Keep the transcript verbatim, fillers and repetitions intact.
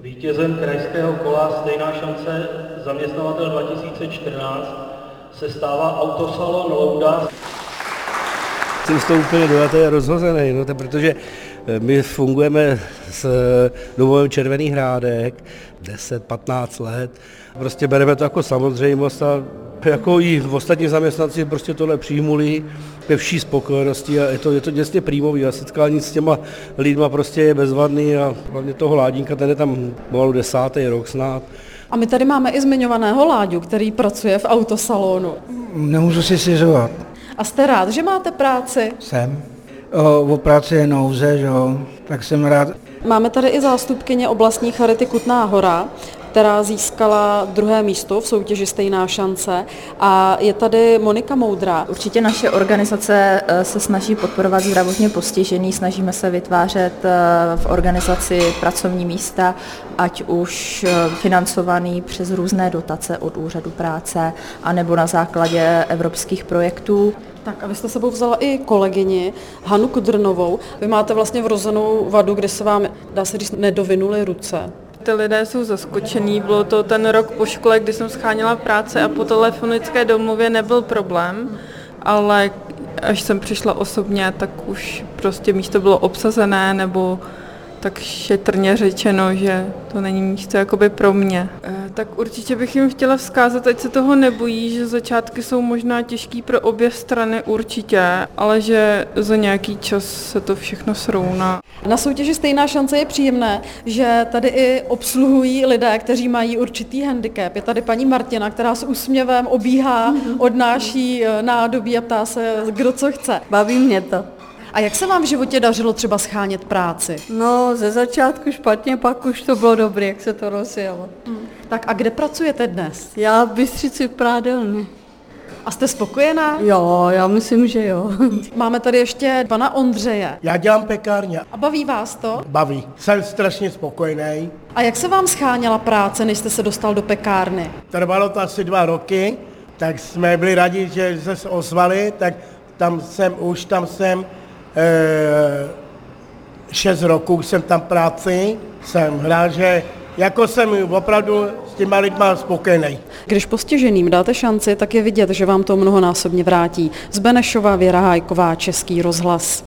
Vítězem krajského kola Stejná šance zaměstnavatel dva tisíce čtrnáct se stává autosalon Louda. Jsem z toho úplně dojatý a rozhozený, no, to protože my fungujeme s domovem Červený Hrádek deset patnáct let. Prostě bereme to jako samozřejmost a jako i ostatní zaměstnanci prostě tohle přijmuli ve vší spokojenosti a je to, je to děsně prímový a setkání s těma lidma prostě je bezvadný a hlavně toho Ládínka, ten je tam pomalu desátý rok snad. A my tady máme i zmiňovaného Láďu, který pracuje v autosalonu. Nemůžu si stěžovat. A jste rád, že máte práci? Jsem. O, o práci je nouze, že jo, tak jsem rád. Máme tady i zástupkyně oblastní charity Kutná Hora, která získala druhé místo v soutěži Stejná šance a je tady Monika Moudrá. Určitě naše organizace se snaží podporovat zdravotně postižený, snažíme se vytvářet v organizaci pracovní místa, ať už financovaný přes různé dotace od úřadu práce, anebo na základě evropských projektů. Tak a vy jste sebou vzala i kolegyni Hanu Kudrnovou. Vy máte vlastně vrozenou vadu, kde se vám, dá se říct, nedovinuly ruce. Ty lidé jsou zaskočení, bylo to ten rok po škole, kdy jsem scháněla práce a po telefonické domluvě nebyl problém, ale až jsem přišla osobně, tak už prostě místo bylo obsazené nebo tak šetrně řečeno, že to není místo jakoby pro mě. Tak určitě bych jim chtěla vzkázat, ať se toho nebojí, že začátky jsou možná těžký pro obě strany určitě, ale že za nějaký čas se to všechno srovná. Na soutěži Stejná šance je příjemné, že tady i obsluhují lidé, kteří mají určitý handicap. Je tady paní Martina, která s úsměvem obíhá, odnáší nádobí a ptá se, kdo co chce. Baví mě to. A jak se vám v životě dařilo třeba schánět práci? No, ze začátku špatně, pak už to bylo dobré, jak se to rozjelo. Hmm. Tak a kde pracujete dnes? Já v Bystřici v prádelně. A jste spokojená? Jo, já myslím, že jo. Máme tady ještě pana Ondřeje. Já dělám pekárně. A baví vás to? Baví. Jsem strašně spokojený. A jak se vám scháněla práce, než jste se dostal do pekárny? Trvalo to asi dva roky, tak jsme byli rádi, že se ozvali, tak tam jsem, už tam jsem e, šest roků jsem tam práci, jsem hrál, že jako jsem opravdu s těma lidma spokojený. Když postiženým dáte šanci, tak je vidět, že vám to mnohonásobně vrátí. Z Benešova, Věra Hájková, Český rozhlas.